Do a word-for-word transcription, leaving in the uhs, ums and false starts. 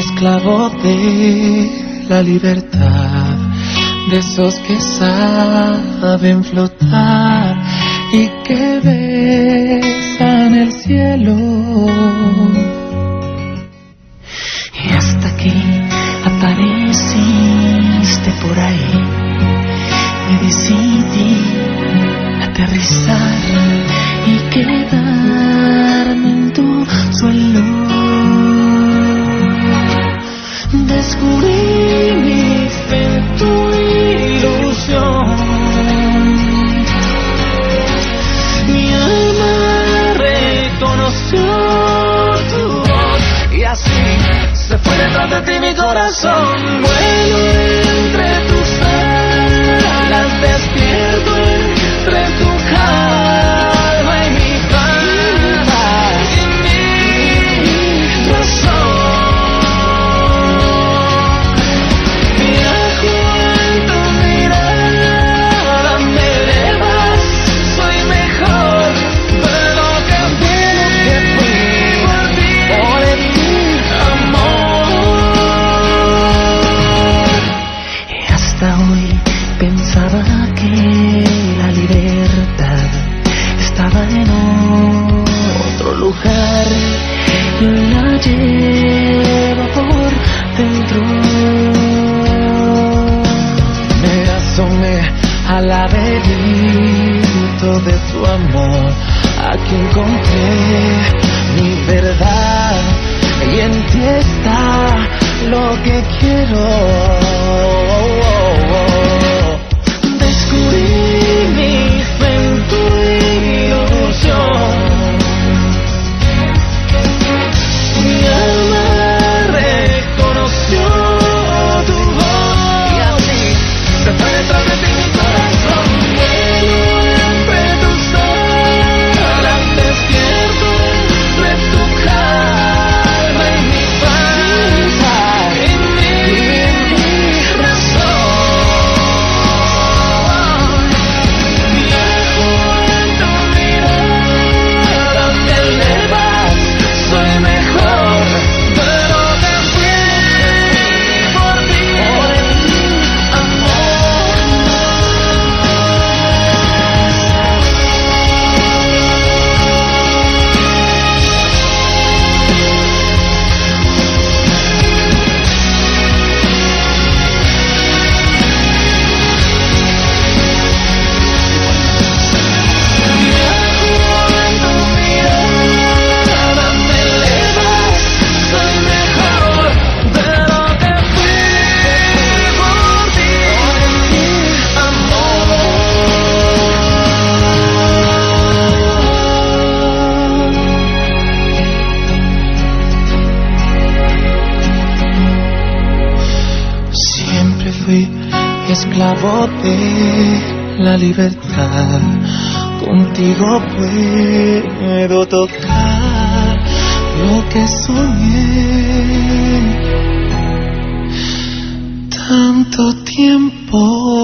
esclavo de la libertad, de esos que saben flotar y que besan el cielo. Y hasta que apareciste por ahí, me decidí aterrizar y quedarme en tu suelo. Descubrí mi fe en tu ilusión. Mi alma reconoció tu voz y así se fue detrás de ti mi corazón. Vuelo entre tus alas, despierto entre tu calma y mi paz y mi razón. Viajo en tu mirada, me elevas, soy mejor de lo que fui por ti, por ti, amor. Y hasta hoy pensaba que la libertad estaba en otro lugar y la llevo por dentro. Me asomé al laberinto de tu amor, aquí encontré mi verdad y en ti está lo que quiero. Descubrí mi fe en tu ilusión. Mi alma reconoció tu voz y así se fue detrás de ti mi corazón. Vuelo entre tus alas, despierto entre tu calma y mi paz y mi razón. Viajo en tu mirada, me elevas, soy mejor de lo que fui por ti, amor. Viajo en tu mirada, me elevas, soy mejor de lo que fui por ti, amor. Siempre fui esclavo de la libertad. Contigo puedo tocar lo que soñé tanto tiempo.